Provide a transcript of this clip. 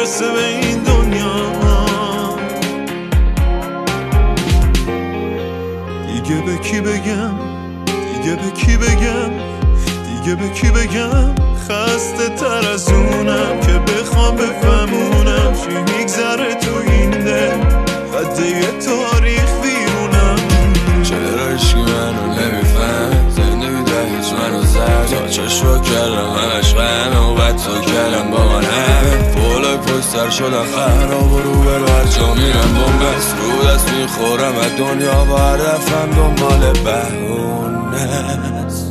برسه به این دنیا. دیگه به کی بگم، دیگه به کی بگم، دیگه به کی بگم؟ خسته تر از اونم که بخوام بفهمونم چی میگذره تو این دل، خط یه تاریخ بیرونم. چرا عشقی منو نمیفهم؟ زندگی ده هیچ منو زد تا چشم رو کردم همش غمه و بعد تو کردم با من همه پولای پشتر شدن خراب و رو بر جا میرم بومبست رو دست میخورم از دنیا و هر دفعم دنبال بهونه است.